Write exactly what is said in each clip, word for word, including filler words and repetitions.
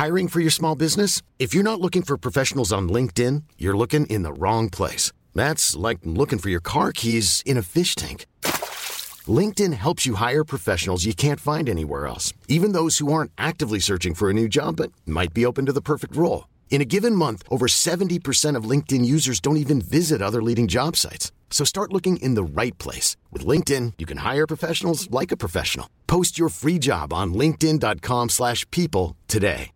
Hiring for your small business? If you're not looking for professionals on LinkedIn, you're looking in the wrong place. That's like looking for your car keys in a fish tank. LinkedIn helps you hire professionals you can't find anywhere else, even those who aren't actively searching for a new job but might be open to the perfect role. In a given month, over seventy percent of LinkedIn users don't even visit other leading job sites. So start looking in the right place. With LinkedIn, you can hire professionals like a professional. Post your free job on linkedin dot com slash people today.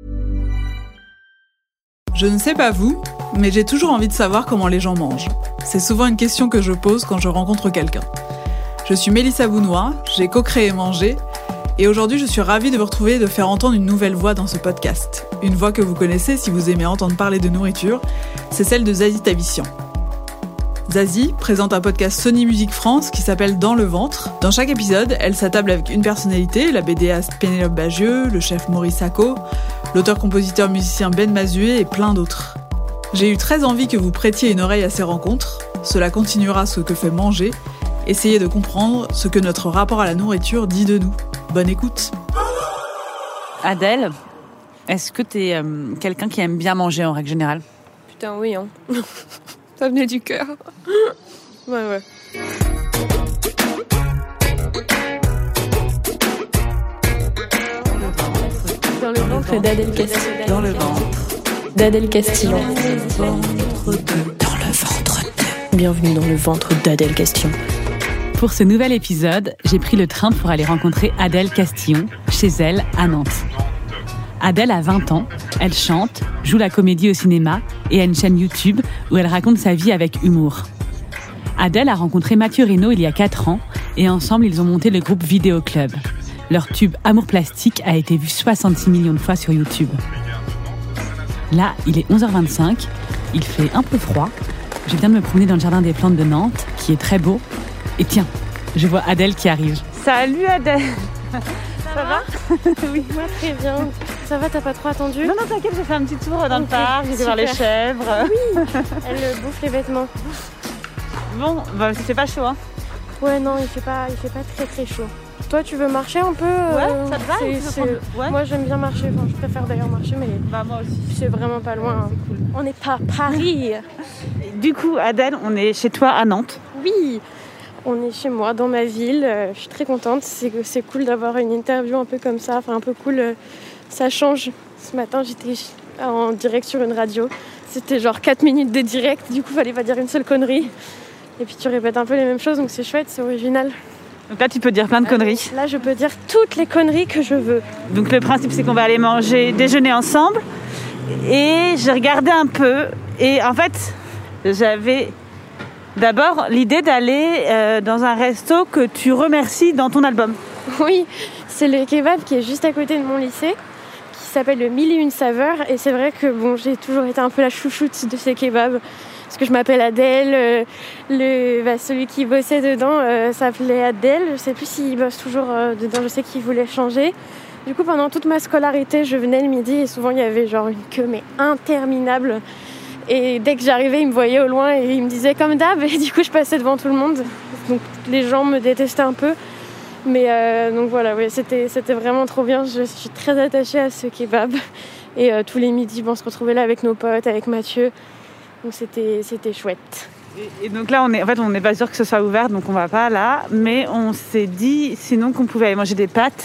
Je ne sais pas vous, mais j'ai toujours envie de savoir comment les gens mangent. C'est souvent une question que je pose quand je rencontre quelqu'un. Je suis Mélissa Bounois, j'ai co-créé Manger, et aujourd'hui je suis ravie de vous retrouver et de faire entendre une nouvelle voix dans ce podcast. Une voix que vous connaissez si vous aimez entendre parler de nourriture, c'est celle de Zazie Tavissian. Zazie présente un podcast Sony Music France qui s'appelle Dans le ventre. Dans chaque épisode, elle s'attable avec une personnalité, la bédéaste Pénélope Bagieux, le chef Maurice Sacco, l'auteur-compositeur-musicien Ben Mazué et plein d'autres. J'ai eu très envie que vous prêtiez une oreille à ces rencontres. Cela continuera ce que fait Manger. Essayez de comprendre ce que notre rapport à la nourriture dit de nous. Bonne écoute. Adèle, est-ce que t'es euh, quelqu'un qui aime bien manger en règle générale ? Putain oui, hein. Ça venait du cœur. Ouais, ouais. Dans le ventre d'Adèle Castillon. Dans le ventre d'Adèle Castillon. Dans le ventre de... Bienvenue dans le ventre d'Adèle Castillon. Pour ce nouvel épisode, j'ai pris le train pour aller rencontrer Adèle Castillon, chez elle, à Nantes. Adèle a vingt ans, elle chante, joue la comédie au cinéma et a une chaîne YouTube où elle raconte sa vie avec humour. Adèle a rencontré Mathieu Reynaud il y a quatre ans et ensemble ils ont monté le groupe Vidéo Club. Leur tube Amour Plastique a été vu soixante-six millions de fois sur YouTube. Là, il est onze heures vingt-cinq, il fait un peu froid. Je viens de me promener dans le jardin des plantes de Nantes, qui est très beau. Et tiens, je vois Adèle qui arrive. Salut Adèle. Ça, Ça va, va Oui, moi très bien. Ça va, t'as pas trop attendu ? Non, non, t'inquiète, j'ai fait un petit tour dans okay, le parc, j'ai été voir les chèvres. Oui, elle bouffe les vêtements. Bon, bah, il fait pas chaud, hein ? Ouais, non, il fait pas, il fait pas très très chaud. Toi, tu veux marcher un peu ? Ouais, euh, ça te va c'est, c'est... Ouais. Moi, j'aime bien marcher. Enfin, je préfère d'ailleurs marcher, mais bah, moi aussi. C'est vraiment pas loin. C'est cool. On n'est pas à Paris. Du coup, Adèle, on est chez toi à Nantes. Oui, on est chez moi, dans ma ville. Je suis très contente. C'est, c'est cool d'avoir une interview un peu comme ça. Enfin, un peu cool. Ça change. Ce matin, j'étais en direct sur une radio. C'était genre quatre minutes de direct. Du coup, fallait pas dire une seule connerie. Et puis, tu répètes un peu les mêmes choses. Donc, c'est chouette, c'est original. Donc là, tu peux dire plein de conneries. Là, je peux dire toutes les conneries que je veux. Donc le principe, c'est qu'on va aller manger, déjeuner ensemble. Et j'ai regardé un peu. Et en fait, j'avais d'abord l'idée d'aller euh, dans un resto que tu remercies dans ton album. Oui, c'est le kebab qui est juste à côté de mon lycée, qui s'appelle le Mille et Une Saveurs. Et c'est vrai que bon, j'ai toujours été un peu la chouchoute de ces kebabs. Parce que je m'appelle Adèle, euh, le, bah, celui qui bossait dedans euh, s'appelait Adèle, je sais plus s'il bosse toujours euh, dedans, je sais qu'il voulait changer. Du coup, pendant toute ma scolarité, je venais le midi et souvent il y avait genre une queue mais interminable. Et dès que j'arrivais, il me voyait au loin et il me disait comme d'hab, et du coup je passais devant tout le monde. Donc les gens me détestaient un peu. Mais euh, donc voilà, oui, c'était, c'était vraiment trop bien, je suis très attachée à ce kebab. Et euh, tous les midis, bon, on se retrouvait là avec nos potes, avec Mathieu. Donc c'était, c'était chouette. Et, et donc là, on est, en fait, on n'est pas sûr que ce soit ouvert, donc on va pas là. Mais on s'est dit sinon qu'on pouvait aller manger des pâtes.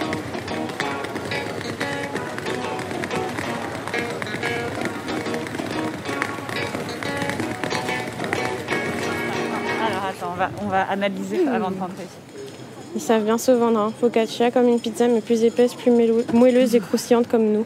Alors attends, on va, on va analyser mmh. avant de rentrer. Ils savent bien se vendre, hein. Focaccia comme une pizza, mais plus épaisse, plus moelleuse et croustillante comme nous.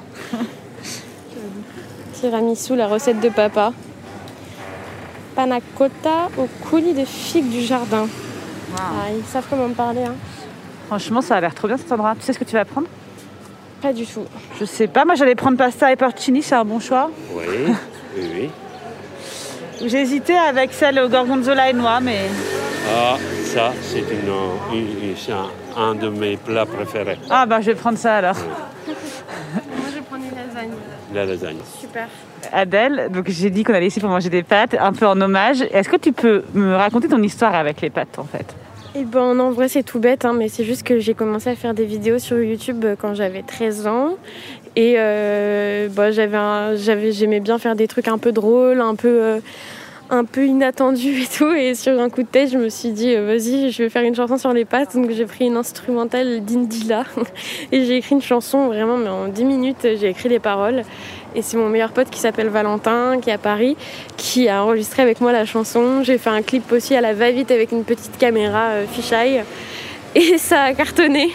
Tiramisu, la recette de papa. Panna cotta au coulis de figues du jardin. Wow. Ah, ils savent comment me parler. Hein. Franchement, ça a l'air trop bien cet endroit. Tu sais ce que tu vas prendre ? Pas du tout. Je sais pas. Moi, j'allais prendre pasta et porcini. C'est un bon choix. Oui, oui, oui. J'ai hésité avec celle au gorgonzola et noix, mais... Ah, ça, c'est, une, une, une, c'est un, un de mes plats préférés. Ah, bah, je vais prendre ça alors. Oui. Moi, je vais prendre une lasagne. La lasagne. Super. Adèle, donc j'ai dit qu'on allait ici pour manger des pâtes, un peu en hommage. Est-ce que tu peux me raconter ton histoire avec les pâtes, en fait ? Eh ben, en vrai, c'est tout bête, hein, mais c'est juste que j'ai commencé à faire des vidéos sur YouTube quand j'avais treize ans. Et euh, bah, j'avais un, j'avais, j'aimais bien faire des trucs un peu drôles, un peu, euh, un peu inattendus et tout. Et sur un coup de tête, je me suis dit, euh, vas-y, je vais faire une chanson sur les pattes. Donc j'ai pris une instrumentale d'Indila et j'ai écrit une chanson vraiment, mais en dix minutes, j'ai écrit les paroles. Et c'est mon meilleur pote qui s'appelle Valentin, qui est à Paris, qui a enregistré avec moi la chanson. J'ai fait un clip aussi à la va-vite avec une petite caméra euh, fisheye. Et ça a cartonné.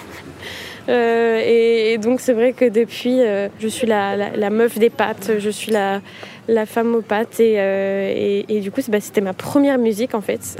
Euh, et, et donc c'est vrai que depuis, euh, je suis la, la, la meuf des pâtes, je suis la, la femme aux pâtes. Et, euh, et, et du coup, bah, c'était ma première musique en fait,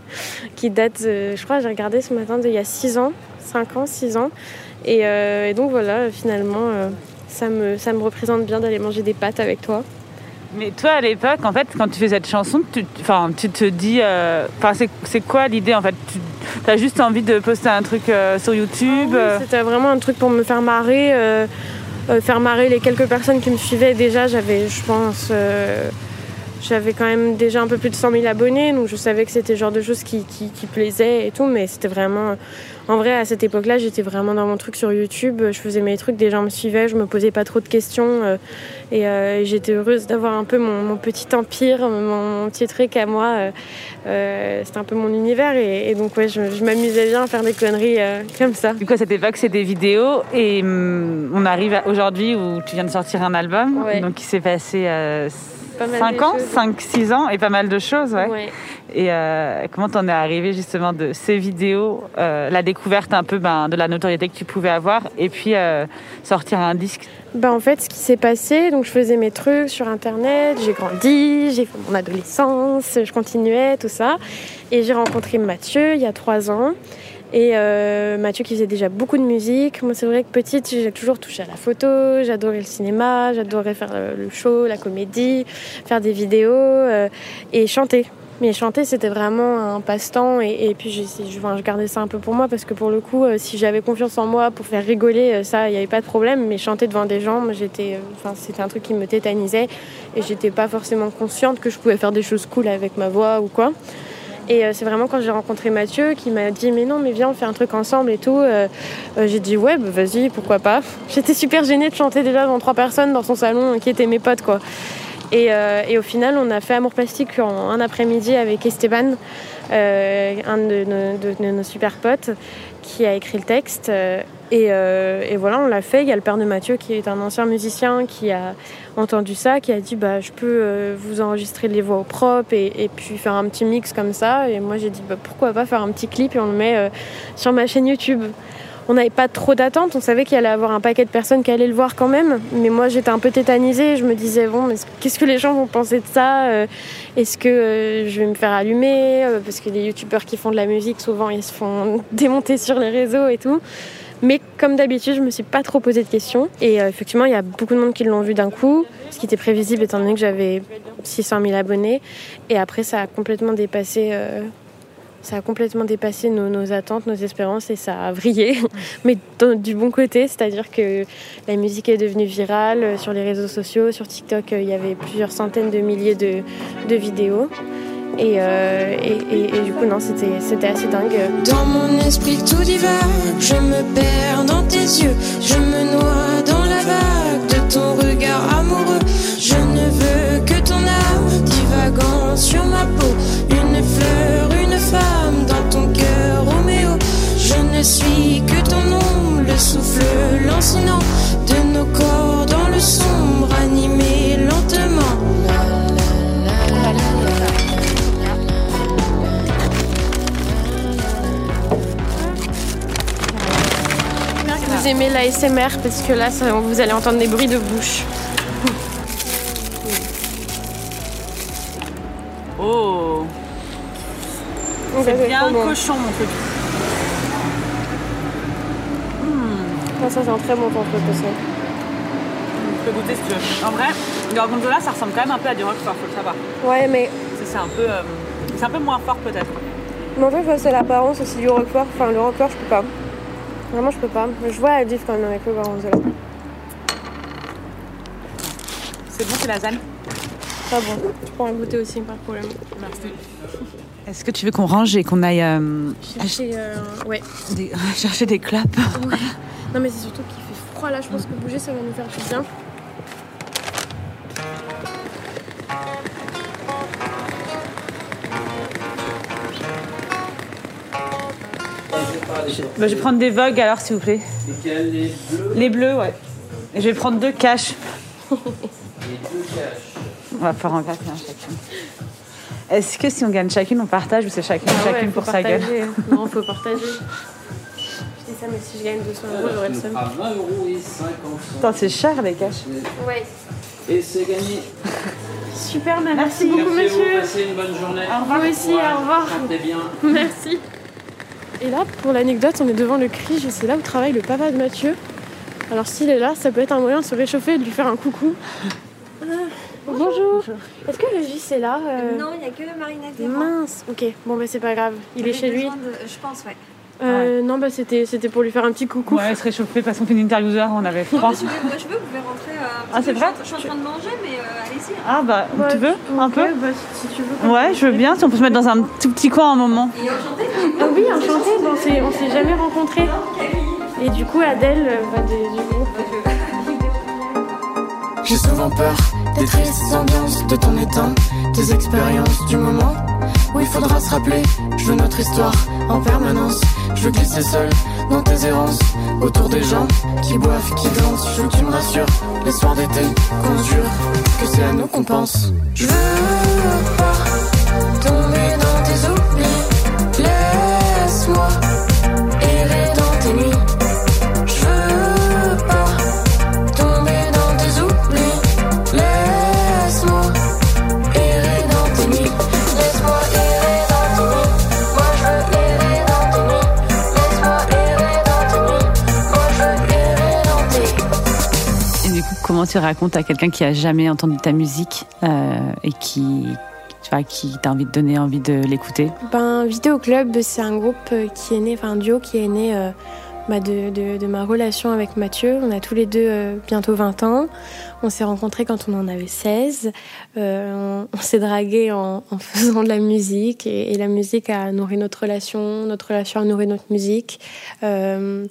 qui date, euh, je crois, j'ai regardé ce matin, d'il y a six ans, cinq ans, six ans. Et, euh, et donc voilà, finalement, euh, ça, me, ça me représente bien d'aller manger des pâtes avec toi. Mais toi, à l'époque, en fait, quand tu fais cette chanson, tu, enfin, tu te dis... Euh, c'est, c'est quoi l'idée, en fait? Tu as juste envie de poster un truc euh, sur YouTube? Ah oui, c'était vraiment un truc pour me faire marrer, euh, euh, faire marrer les quelques personnes qui me suivaient. Déjà, j'avais, je pense... Euh, j'avais quand même déjà un peu plus de cent mille abonnés, donc je savais que c'était le genre de choses qui, qui, qui plaisaient et tout, mais c'était vraiment... En vrai, à cette époque-là, j'étais vraiment dans mon truc sur YouTube. Je faisais mes trucs, des gens me suivaient, je me posais pas trop de questions. Euh, et, euh, et j'étais heureuse d'avoir un peu mon, mon petit empire, mon, mon petit truc à moi. Euh, euh, c'était un peu mon univers. Et, et donc, ouais, je, je m'amusais bien à faire des conneries euh, comme ça. Du coup, à cette époque, c'est des vidéos. Et hum, on arrive à aujourd'hui où tu viens de sortir un album. Ouais. Donc, il s'est passé euh, cinq ans, cinq six ans et pas mal de choses. Ouais. Ouais. Et euh, comment t'en es arrivé justement de ces vidéos, euh, la découverte un peu ben, de la notoriété que tu pouvais avoir et puis euh, sortir un disque? Ben en fait, ce qui s'est passé, donc je faisais mes trucs sur Internet, j'ai grandi, j'ai fait mon adolescence, je continuais, tout ça. Et j'ai rencontré Mathieu il y a trois ans. Et euh, Mathieu qui faisait déjà beaucoup de musique. Moi, c'est vrai que petite, j'ai toujours touché à la photo, j'adorais le cinéma, j'adorais faire le show, la comédie, faire des vidéos euh, et chanter. Mais chanter, c'était vraiment un passe-temps et, et puis j'ai, je, enfin, je gardais ça un peu pour moi parce que pour le coup, euh, si j'avais confiance en moi pour faire rigoler, euh, ça, il n'y avait pas de problème. Mais chanter devant des gens, moi, j'étais, euh, enfin, c'était un truc qui me tétanisait et j'étais pas forcément consciente que je pouvais faire des choses cool avec ma voix ou quoi. Et euh, c'est vraiment quand j'ai rencontré Mathieu qui m'a dit « Mais non, mais viens, on fait un truc ensemble et tout. Euh, » euh, J'ai dit « Ouais, bah, vas-y, pourquoi pas ?» J'étais super gênée de chanter déjà devant trois personnes dans son salon qui étaient mes potes, quoi. Et, euh, et au final, on a fait Amour Plastique en un après-midi avec Esteban, euh, un de nos, de, de nos super potes, qui a écrit le texte. Euh, et, euh, et voilà, on l'a fait. Il y a le père de Mathieu qui est un ancien musicien qui a entendu ça, qui a dit bah, « Je peux euh, vous enregistrer les voix au propre et, et puis faire un petit mix comme ça. » Et moi, j'ai dit bah, « Pourquoi pas faire un petit clip et on le met euh, sur ma chaîne YouTube ?» On n'avait pas trop d'attentes, on savait qu'il allait y avoir un paquet de personnes qui allaient le voir quand même. Mais moi, j'étais un peu tétanisée. Je me disais, bon, mais qu'est-ce que les gens vont penser de ça ? Est-ce que euh, je vais me faire allumer ? Parce que les youtubeurs qui font de la musique, souvent, ils se font démonter sur les réseaux et tout. Mais comme d'habitude, je me suis pas trop posé de questions. Et euh, effectivement, il y a beaucoup de monde qui l'ont vu d'un coup, ce qui était prévisible étant donné que j'avais six cent mille abonnés. Et après, ça a complètement dépassé... Euh, Ça a complètement dépassé nos, nos attentes, nos espérances et ça a vrillé, mais dans, du bon côté, c'est-à-dire que la musique est devenue virale sur les réseaux sociaux, sur TikTok, il y avait plusieurs centaines de milliers de, de vidéos et, euh, et, et, et du coup, non, c'était, c'était assez dingue. Dans mon esprit tout divague, je me perds dans tes yeux, je me noie dans la vague de ton regard amoureux. Je ne veux que ton âme divagant sur ma peau, une fleur, une femme dans ton cœur, Roméo. Je ne suis que ton ombre, le souffle lancinant de nos corps dans le sombre, animé lentement. J'espère que vous aimez l'A S M R parce que là, ça, vous allez entendre des bruits de bouche. Oh, c'est Okay, bien bon. cochon mon truc. Ah, ça, c'est un très bon truc aussi. Tu peux goûter si tu veux. En vrai, le gorgonzola, ça ressemble quand même un peu à du roquefort, faut le savoir. Ouais, mais, C'est, c'est, un peu, euh, c'est un peu moins fort peut-être. mais en fait, c'est l'apparence aussi du roquefort. Enfin, le roquefort, je peux pas. Vraiment, je peux pas. Mais je vois la diff quand même avec le gorgonzola. C'est bon, c'est lasagne. Pas bon. Tu pourras goûter aussi, pas de problème. Merci. Est-ce que tu veux qu'on range et qu'on aille euh, Chercher, euh, ouais. des, chercher des clopes? Ouais. Non, mais c'est surtout qu'il fait froid là, je pense que bouger ça va nous faire du bien. Bah, je vais prendre des Vogue alors, s'il vous plaît. Lesquels, les bleus? Les bleus, ouais. Et je vais prendre deux caches. Les deux caches. On va faire en quatre un chacune. Est-ce que si on gagne chacune, on partage ou c'est chacune, Ah ouais, chacune faut pour sa gueule? Non, faut partager. Je dis ça, mais si je gagne deux cents euros, j'aurais le seum. À vingt euros et cinquante centimes. Attends, c'est cher les caches. Ouais. Et c'est gagné. Super, merci, merci beaucoup, Merci monsieur. vous, passez une bonne journée. Au revoir aussi, au revoir. Chantez bien. Merci. Et là, pour l'anecdote, on est devant le Crige et c'est là où travaille le papa de Mathieu. Alors s'il est là, ça peut être un moyen de se réchauffer et de lui faire un coucou. Ah, bonjour. bonjour. Est-ce que le Gis est là euh... Non, il n'y a que Marinette et Mince, ok. Bon, bah c'est pas grave. Il est chez lui. De... Je pense, ouais. Euh, ouais. Non, bah c'était, c'était pour lui faire un petit coucou. Ouais, se réchauffer parce qu'on fait une interview d'heure, on avait froid. Non, si vous voulez, moi je veux, vous pouvez rentrer. Euh, ah, c'est vrai? Je suis en train de manger, mais euh, allez-y. Ah, bah, ouais, tu veux un okay, peu bah, si, si tu veux. Ouais, je veux bien, si on peut se mettre dans un tout petit coin un moment. Et enchanté. Ah oui, enchanté. Bon, on s'est, on s'est jamais rencontrés. Et du coup, Adèle, bah, des, du groupe. J'ai souvent peur des tristes ambiances de ton état, des expériences du moment où il faudra se rappeler. Je veux notre histoire en permanence. Je veux glisser seul dans tes errances, autour des gens qui boivent, qui dansent. Je veux que tu me rassures, les soirs d'été, qu'on se jure que c'est à nous qu'on pense. Je veux pas tomber dans tes oublis. Laisse-moi errer dans tes nuits. Je veux pas tomber dans tes oublis. Laisse-moi errer dans tes nuits. Laisse-moi errer dans tes nuits. Moi je veux errer dans tes nuits. Laisse-moi errer dans tes nuits. Moi je veux errer dans tes nuits. Et du coup, comment tu racontes à quelqu'un qui a jamais entendu ta musique euh, et qui, tu vois, qui t'a envie de donner envie de l'écouter? Ben, Vidéo Club, c'est un groupe qui est né, enfin un duo qui est né euh, bah, de, de, de ma relation avec Mathieu. On a tous les deux euh, bientôt vingt ans. On s'est rencontrés quand on en avait seize. Euh, on, on s'est dragués en, en faisant de la musique et, et la musique a nourri notre relation, notre relation a nourri notre musique. Euh,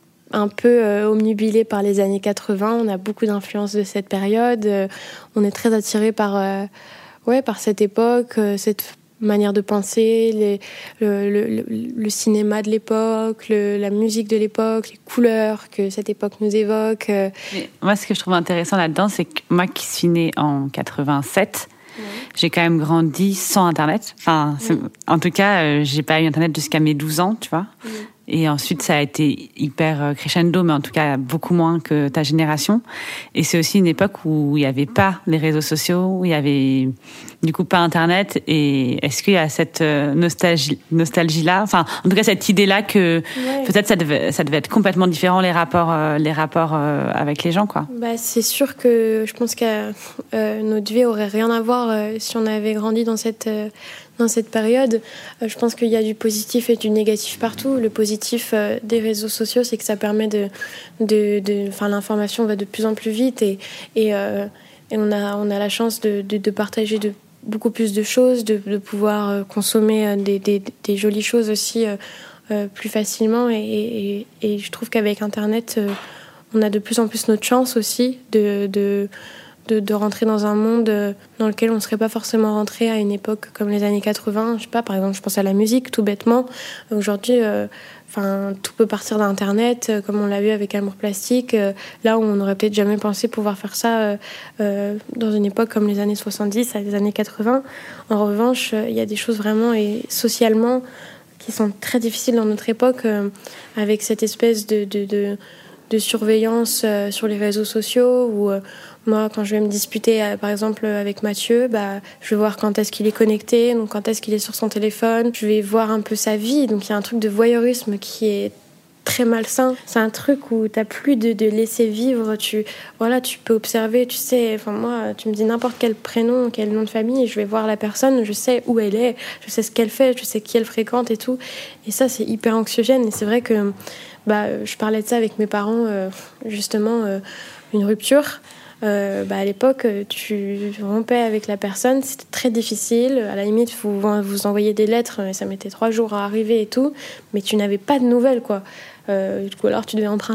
un peu euh, omnubilé par les années quatre-vingts, on a beaucoup d'influence de cette période. Euh, on est très attirés par, euh, ouais, par cette époque, euh, cette manière de penser, les, le, le, le, le cinéma de l'époque, le, la musique de l'époque, les couleurs que cette époque nous évoque. Euh. Mais moi, ce que je trouve intéressant là-dedans, c'est que moi qui suis née en quatre-vingt-sept, ouais. J'ai quand même grandi sans Internet. Enfin, ouais. En tout cas, euh, j'ai pas eu Internet jusqu'à mes douze ans, tu vois. Ouais. Et ensuite, ça a été hyper crescendo, mais en tout cas beaucoup moins que ta génération. Et c'est aussi une époque où il n'y avait pas les réseaux sociaux, où il y avait du coup pas Internet. Et est-ce qu'il y a cette nostalgie, nostalgie-là, enfin, en tout cas cette idée-là que ouais. peut-être ça devait, ça devait être complètement différent les rapports, euh, les rapports euh, avec les gens, quoi. Bah, c'est sûr que je pense que euh, notre vie aurait rien à voir euh, si on avait grandi dans cette euh, dans cette période. Euh, je pense qu'il y a du positif et du négatif partout. Le positif euh, des réseaux sociaux, c'est que ça permet de, de, de, enfin, l'information va de plus en plus vite et, et, euh, et on a, on a la chance de, de, de partager de beaucoup plus de choses, de, de pouvoir euh, consommer euh, des, des, des jolies choses aussi euh, euh, plus facilement. Et, et, et je trouve qu'avec Internet, euh, on a de plus en plus notre chance aussi de, de De, de rentrer dans un monde dans lequel on ne serait pas forcément rentré à une époque comme les années quatre-vingts. Je sais pas, par exemple, je pense à la musique, tout bêtement. Aujourd'hui, euh, enfin, tout peut partir d'Internet, euh, comme on l'a vu avec Amour Plastique. Euh, là où on n'aurait peut-être jamais pensé pouvoir faire ça euh, euh, dans une époque comme les années soixante-dix, à les années quatre-vingts. En revanche, il euh, y a des choses vraiment, et socialement, qui sont très difficiles dans notre époque, euh, avec cette espèce de... de, de de surveillance euh, sur les réseaux sociaux où euh, moi quand je vais me disputer euh, par exemple avec Mathieu, bah, je vais voir quand est-ce qu'il est connecté, donc quand est-ce qu'il est sur son téléphone, je vais voir un peu sa vie, donc il y a un truc de voyeurisme qui est très malsain. C'est un truc où t'as plus de, de laisser vivre, tu, voilà, tu peux observer, tu sais, enfin moi tu me dis n'importe quel prénom, quel nom de famille et je vais voir la personne, je sais où elle est, je sais ce qu'elle fait, je sais qui elle fréquente et tout, et ça c'est hyper anxiogène. Et c'est vrai que bah, je parlais de ça avec mes parents, euh, justement, euh, une rupture. Euh, bah, à l'époque, tu rompais avec la personne, c'était très difficile. À la limite, vous vous envoyiez des lettres, mais ça mettait trois jours à arriver et tout, mais tu n'avais pas de nouvelles, quoi. Euh, du coup, alors tu devais emprunter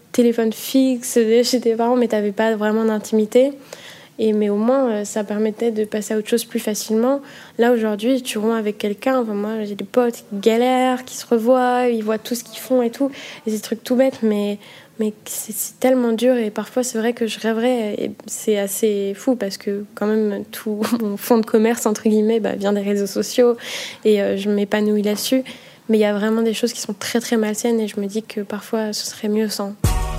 téléphone fixe chez tes parents, mais t'avais pas vraiment d'intimité. Et, mais au moins, ça permettait de passer à autre chose plus facilement. Là, aujourd'hui, tu romps avec quelqu'un. Enfin, moi, j'ai des potes qui galèrent, qui se revoient, ils voient tout ce qu'ils font et tout. Et c'est des trucs tout bêtes, mais, mais c'est, c'est tellement dur. Et parfois, c'est vrai que je rêverais. Et c'est assez fou parce que, quand même, tout mon fonds de commerce, entre guillemets, bah, vient des réseaux sociaux. Et euh, je m'épanouis là-dessus. Mais il y a vraiment des choses qui sont très, très malsaines. Et je me dis que parfois, ce serait mieux sans.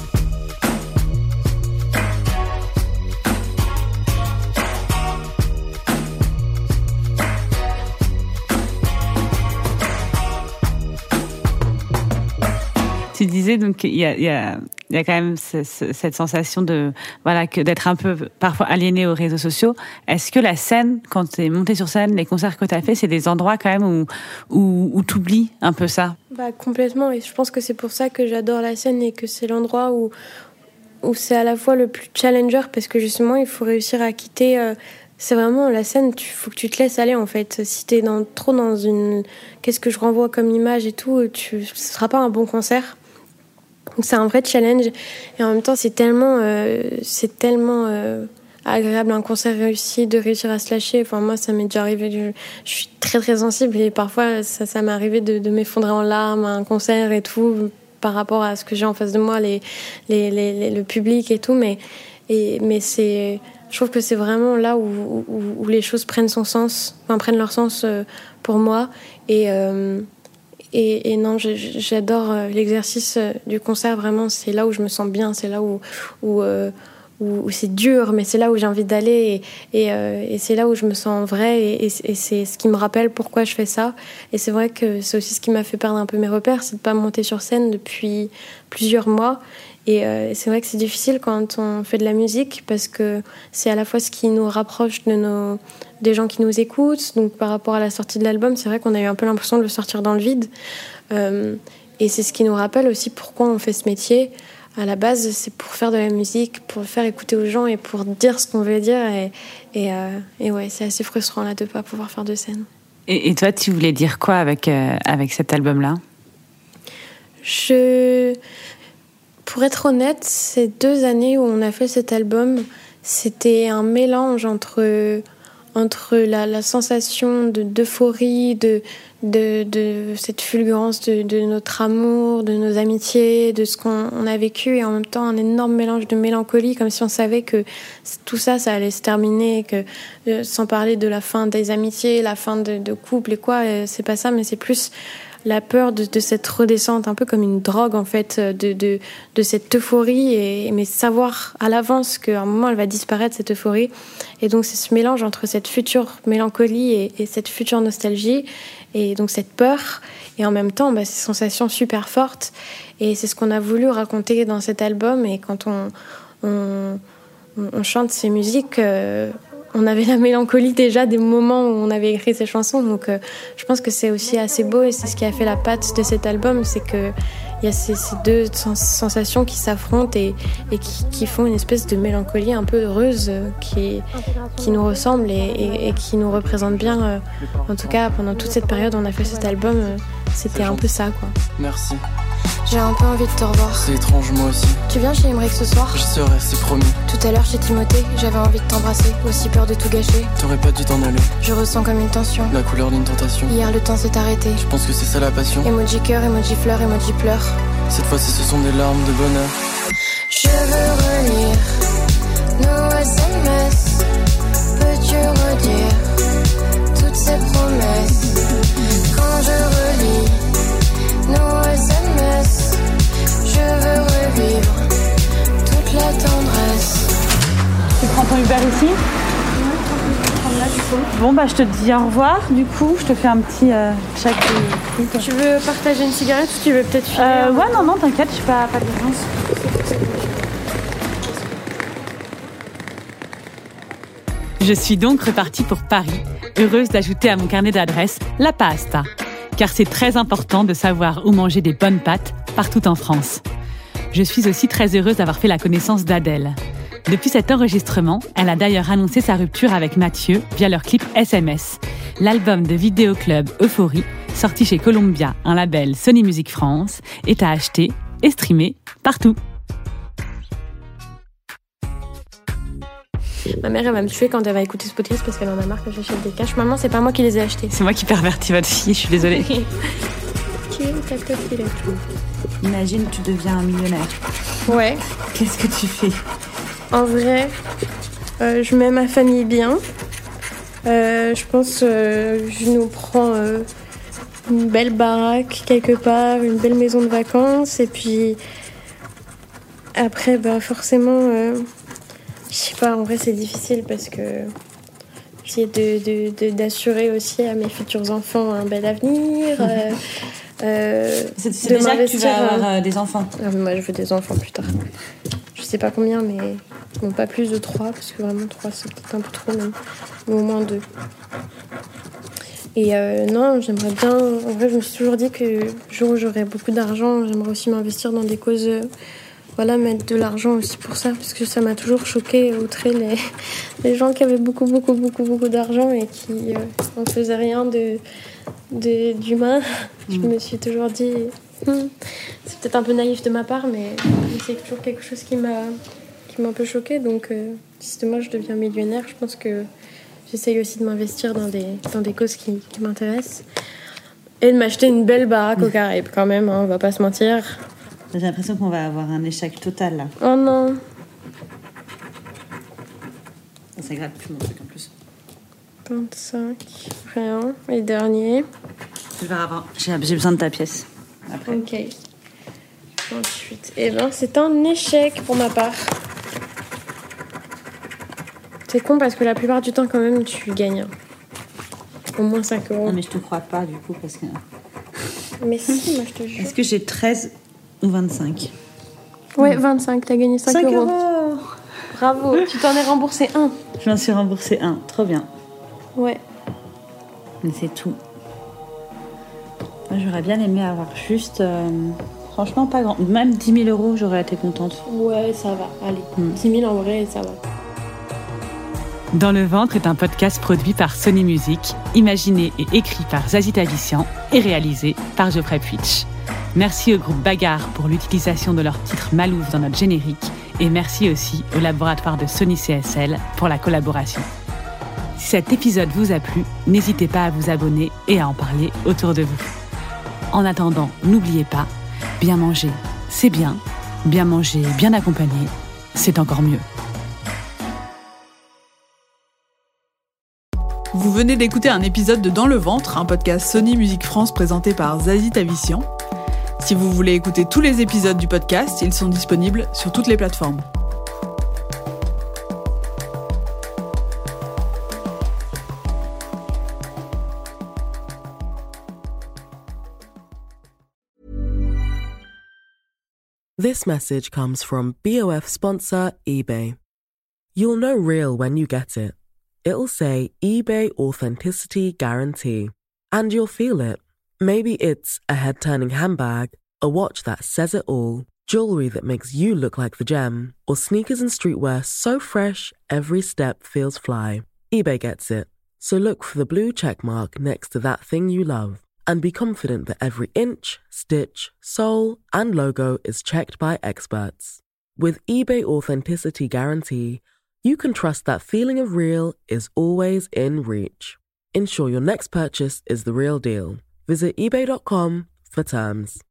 Tu disais donc il y a, il y a, il y a quand même ce, ce, cette sensation de voilà que d'être un peu parfois aliéné aux réseaux sociaux. Est-ce que la scène, quand tu es montée sur scène, les concerts que tu as fait, c'est des endroits quand même où où, où tu oublies un peu ça? Bah complètement, et je pense que c'est pour ça que j'adore la scène et que c'est l'endroit où où c'est à la fois le plus challenger, parce que justement il faut réussir à quitter. Euh, C'est vraiment la scène, il faut que tu te laisses aller en fait. Si t'es dans, trop dans une... Qu'est-ce que je renvoie comme image et tout, tu, ce sera pas un bon concert. Donc c'est un vrai challenge. Et en même temps, c'est tellement, euh, c'est tellement euh, agréable un concert réussi, de réussir à se lâcher. Enfin, moi, ça m'est déjà arrivé. Je, je suis très très sensible et parfois, ça, ça m'est arrivé de, de m'effondrer en larmes à un concert et tout, par rapport à ce que j'ai en face de moi, les, les, les, les, le public et tout. Mais, et, mais c'est... Je trouve que c'est vraiment là où, où, où les choses prennent son sens, enfin prennent leur sens pour moi. Et, euh, et, et non, j'adore l'exercice du concert, vraiment. C'est là où je me sens bien, c'est là où, où, euh, où, où c'est dur, mais c'est là où j'ai envie d'aller. Et, et, euh, et c'est là où je me sens vraie. Et, et, et c'est ce qui me rappelle pourquoi je fais ça. Et c'est vrai que c'est aussi ce qui m'a fait perdre un peu mes repères, c'est de ne pas monter sur scène depuis plusieurs mois. Et euh, c'est vrai que c'est difficile quand on fait de la musique parce que c'est à la fois ce qui nous rapproche de nos, des gens qui nous écoutent. Donc par rapport à la sortie de l'album, c'est vrai qu'on a eu un peu l'impression de le sortir dans le vide. Euh, et c'est ce qui nous rappelle aussi pourquoi on fait ce métier. À la base, c'est pour faire de la musique, pour le faire écouter aux gens et pour dire ce qu'on veut dire. Et, et, euh, et ouais, c'est assez frustrant là de ne pas pouvoir faire de scène. Et, et toi, tu voulais dire quoi avec, euh, avec cet album-là ? Je... Pour être honnête, ces deux années où on a fait cet album, c'était un mélange entre, entre la, la sensation de, d'euphorie, de, de, de cette fulgurance de, de notre amour, de nos amitiés, de ce qu'on on a vécu, et en même temps un énorme mélange de mélancolie, comme si on savait que tout ça, ça allait se terminer, que, euh, sans parler de la fin des amitiés, la fin de, de couple et quoi, euh, c'est pas ça, mais c'est plus... la peur de, de cette redescente, un peu comme une drogue en fait, de, de, de cette euphorie, et, mais savoir à l'avance qu'à un moment elle va disparaître, cette euphorie. Et donc c'est ce mélange entre cette future mélancolie et, et cette future nostalgie, et donc cette peur, et en même temps bah, ces sensations super fortes. Et c'est ce qu'on a voulu raconter dans cet album. Et quand on, on, on chante ces musiques... Euh, on avait la mélancolie déjà des moments où on avait écrit ces chansons, donc euh, je pense que c'est aussi assez beau, et c'est ce qui a fait la patte de cet album, c'est que il y a ces, ces deux sens- sensations qui s'affrontent et, et qui, qui font une espèce de mélancolie un peu heureuse euh, qui, qui nous ressemble et, et, et qui nous représente bien. Euh, en tout cas, pendant toute cette période où on a fait cet album, euh, c'était un peu ça, quoi. Merci. J'ai un peu envie de te revoir. C'est étrange, moi aussi. Tu viens chez Emmerich ce soir ? Je serai, c'est promis. Tout à l'heure chez Timothée, j'avais envie de t'embrasser, aussi peur de tout gâcher. T'aurais pas dû t'en aller. Je ressens comme une tension. La couleur d'une tentation. Hier le temps s'est arrêté. Je pense que c'est ça la passion. Emoji cœur, emoji fleur, emoji pleure. Cette fois-ci ce sont des larmes de bonheur. Je veux relire nos S M S. Peux-tu redire toutes ces promesses? Quand je relis nos S M S, je veux revivre toute la tendresse. Tu prends ton Uber ici ? Bon bah je te dis au revoir, du coup je te fais un petit euh, chaque truc. Tu veux partager une cigarette ou tu veux peut-être filer euh, Ouais non non t'inquiète, je suis pas, pas d'urgence. Je suis donc repartie pour Paris, heureuse d'ajouter à mon carnet d'adresses la pasta. Car c'est très important de savoir où manger des bonnes pâtes partout en France. Je suis aussi très heureuse d'avoir fait la connaissance d'Adèle. Depuis cet enregistrement, elle a d'ailleurs annoncé sa rupture avec Mathieu via leur clip S M S, l'album de vidéoclub Euphorie, sorti chez Columbia, un label Sony Music France, est à acheter et streamer partout. Ma mère, elle va me tuer quand elle va écouter ce podcast parce qu'elle en a marre que j'achète des caches. Maman, c'est pas moi qui les ai achetés. C'est moi qui pervertis votre fille, je suis désolée. Qui est ta copine? Imagine, tu deviens un millionnaire. Ouais. Qu'est-ce que tu fais? En vrai, euh, je mets ma famille bien. Euh, je pense euh, je nous prends euh, une belle baraque quelque part, une belle maison de vacances. Et puis après, bah, forcément, euh, je sais pas, en vrai c'est difficile parce que j'essaie de, de, de, d'assurer aussi à mes futurs enfants un bel avenir. euh, euh, c'est c'est déjà que tu vas avoir euh, des enfants. Ah, moi je veux des enfants plus tard. Je sais pas combien, mais bon, pas plus de trois, parce que vraiment trois c'est peut-être un peu trop, même. Mais au moins deux. Et euh, non, j'aimerais bien. En vrai, je me suis toujours dit que le jour où j'aurai beaucoup d'argent, j'aimerais aussi m'investir dans des causes. Euh, voilà, mettre de l'argent aussi pour ça, parce que ça m'a toujours choqué, outré les, les gens qui avaient beaucoup, beaucoup, beaucoup, beaucoup d'argent et qui euh, ne faisaient rien de, de, d'humain. Mmh. Je me suis toujours dit. Hmm, c'est peut-être un peu naïf de ma part, mais c'est toujours quelque chose qui m'a, qui m'a un peu choquée. Donc, euh, si demain je deviens millionnaire, je pense que j'essaye aussi de m'investir dans des, dans des causes qui, qui m'intéressent. Et de m'acheter une belle baraque aux Caraïbes, quand même, hein, on va pas se mentir. J'ai l'impression qu'on va avoir un échec total, là. Oh non. Ça gratte plus, mon truc, en plus. vingt-cinq, rien. Et dernier. Je vais avoir... J'ai, j'ai besoin de ta pièce. Après. Ok. vingt-huit. Eh ben, c'est un échec pour ma part. C'est con parce que la plupart du temps, quand même, tu gagnes. Au moins cinq euros. Non, mais je te crois pas, du coup, parce que... Mais si, moi, je te jure. Est-ce que j'ai treize ou vingt-cinq? Ouais, vingt-cinq. T'as gagné cinq, cinq euros. euros. Bravo. Tu t'en es remboursé un. Je m'en suis remboursé un. Trop bien. Ouais. Mais c'est tout. Moi, j'aurais bien aimé avoir juste... Euh, franchement, pas grand... Même dix mille euros, j'aurais été contente. Ouais, ça va. Allez, mm. dix mille en vrai, ça va. Dans le ventre est un podcast produit par Sony Music, imaginé et écrit par Zazie Tavissian et réalisé par Geoffrey Puitch. Merci au groupe Bagarre pour l'utilisation de leur titre Malouf dans notre générique et merci aussi au laboratoire de Sony C S L pour la collaboration. Si cet épisode vous a plu, n'hésitez pas à vous abonner et à en parler autour de vous. En attendant, n'oubliez pas, bien manger, c'est bien. Bien manger, bien accompagné, c'est encore mieux. Vous venez d'écouter un épisode de Dans le ventre, un podcast Sony Music France présenté par Zazie Tavissian. Si vous voulez écouter tous les épisodes du podcast, ils sont disponibles sur toutes les plateformes. This message comes from B O F sponsor eBay. You'll know real when you get it. It'll say eBay Authenticity Guarantee. And you'll feel it. Maybe it's a head-turning handbag, a watch that says it all, jewelry that makes you look like the gem, or sneakers and streetwear so fresh every step feels fly. eBay gets it. So look for the blue check mark next to that thing you love. And be confident that every inch, stitch, sole, and logo is checked by experts. With eBay Authenticity Guarantee, you can trust that feeling of real is always in reach. Ensure your next purchase is the real deal. Visit ebay dot com for terms.